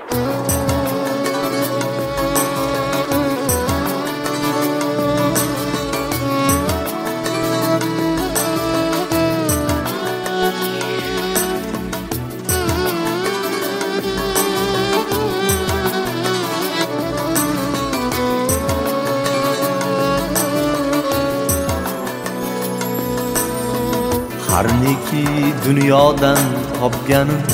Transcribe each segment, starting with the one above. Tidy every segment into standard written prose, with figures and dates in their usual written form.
Har neki dunyodan topganim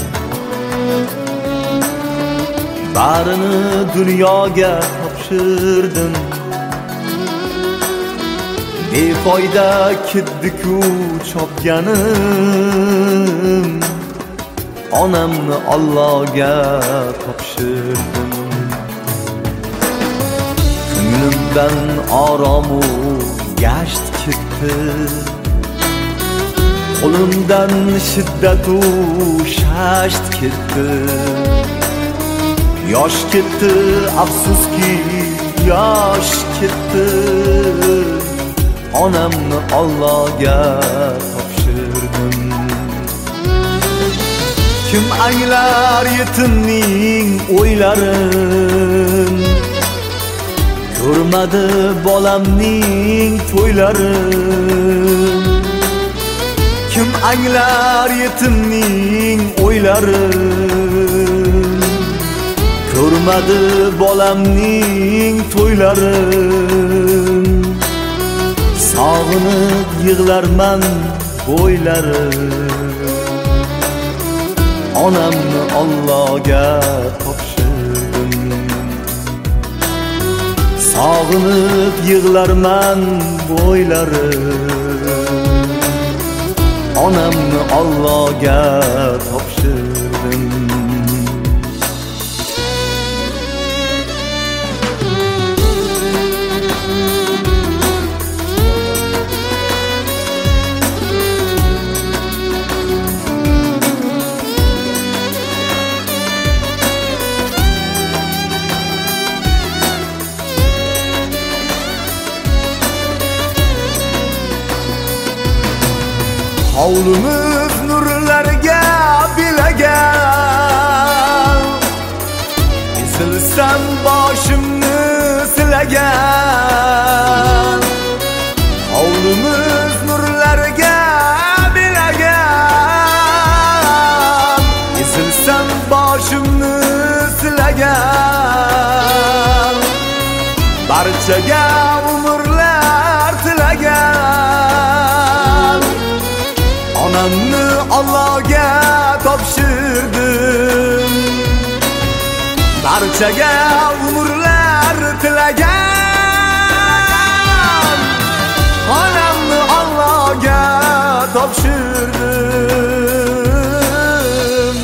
barini dunyoga topshirdim. Befoyda ketdi-ku chopganim, onamni Allohga topshirdim. Ko'nglimdan oromu gasht ketdi, qo'limdan shiddatu shasht ketdi. Yosh ketdi, afsuski yosh ketdi, onamni Allohga topshirdim. Kim anglar yetimning o'ylarin, ko'rmadi bolamning to'ylarin. Kim anglar yetimning o'ylarin, ko'rmadi bolamning to'ylarin. Sog'inib yig'larman bo'ylarin, onamni Allohga topshirdim. Sog'inib yig'larman bo'ylarin, onamni Allohga topshirdim. Hovlimiz nurlarga bilagan, esilsam boshimni silagan. Hovlimiz nurlarga bilagan, esilsam boshimni silagan. Barchaga umrlar tilagan, onamni Allohga topshirdim. Barchaga umrlar tilagan, onamni Allohga topshirdim.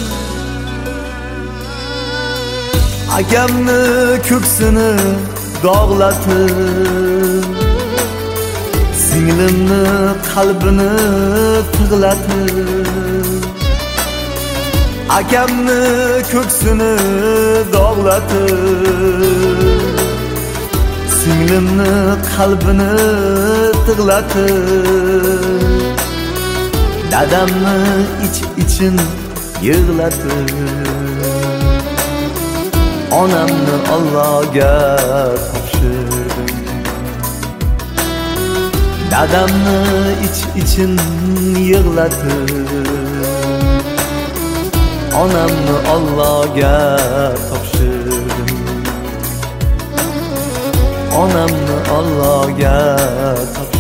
Akamni ko'ksini dog'latib, singlimni qalbini tig'latib. Akamni ko'ksini dog'latib, singlimni qalbini tig'latib. Dadamni ich-ichin yig'latib, onamni Allohga topshirdim. Dadamni ich-ichin yig'latib, onamni Allohga topshirdim. Onamni Allohga topshirdim.